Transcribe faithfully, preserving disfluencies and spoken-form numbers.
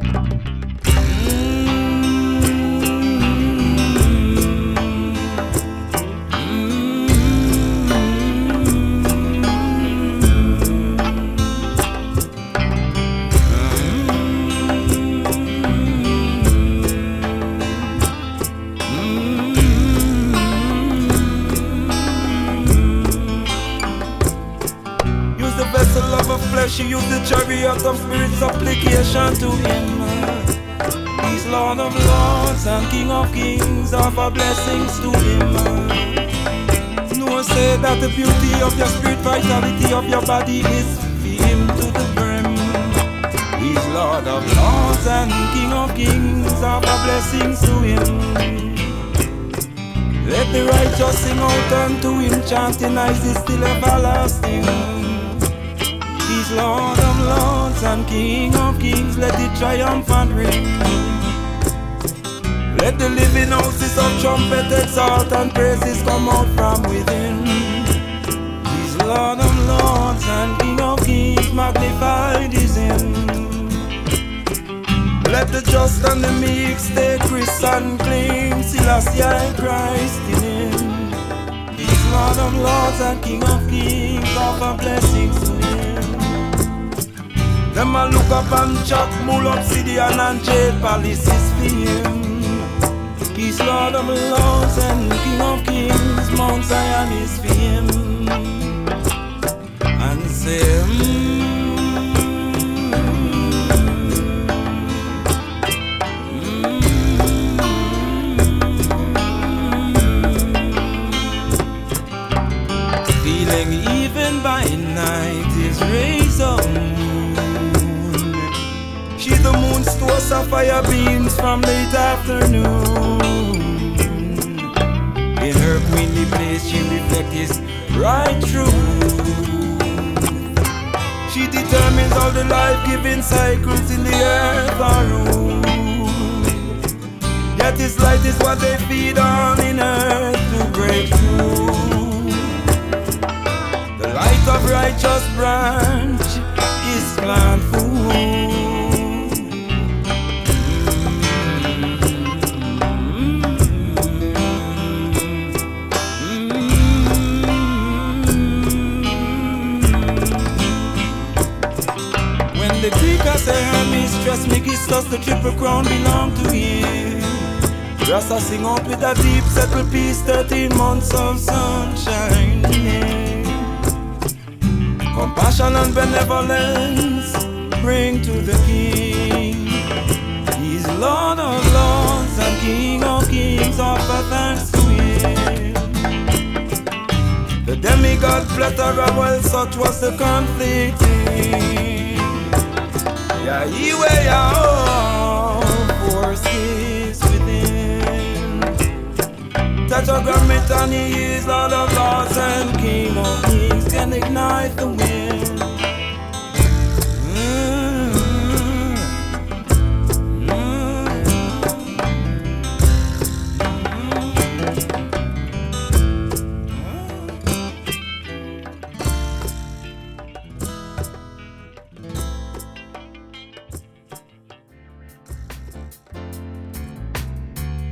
She used the chariot of spirit supplication to him. He's Lord of lords and King of kings, offer blessings to him. No say that the beauty of your spirit, vitality of your body is for him to the brim. He's Lord of lords and King of kings, offer blessings to him. Let the righteous sing out unto him, chanting as is still everlasting. He's Lord of lords and King of kings, let the triumphant ring. Let the living houses of trumpet exalt and praises come out from within. He's Lord of lords and King of kings, magnified is him. Let the just and the meek stay crisp and clean, Selassie Christ in him. He's Lord of lords and King of kings, offer blessings to him. Them a look up and chat, Bull Obsidian and Jade Palaces for him. He's Lord of lords and King of kings, Mount Zion is for him. And say, mm, mm, feeling even by night is rays of moon. She's the moon store sapphire beams from late afternoon. In her queenly place she reflects his right truth. She determines all the life-giving cycles in the earth are ruled. Yet his light is what they feed on in earth to break through. The light of righteous branch is plant food. The Greek as a Hermes, stress Megistus, the triple crown belong to him. Rasta sing out with a deep settled peace, thirteen months of sunshine. Compassion and benevolence bring to the King. He's Lord of lords and King of kings, offer thanks to him. The demigod plethora, well such was the conflicting. Yeah, he weigh out forces within. Tetragrammaton, he is Lord of lords and King of kings, can ignite the wind.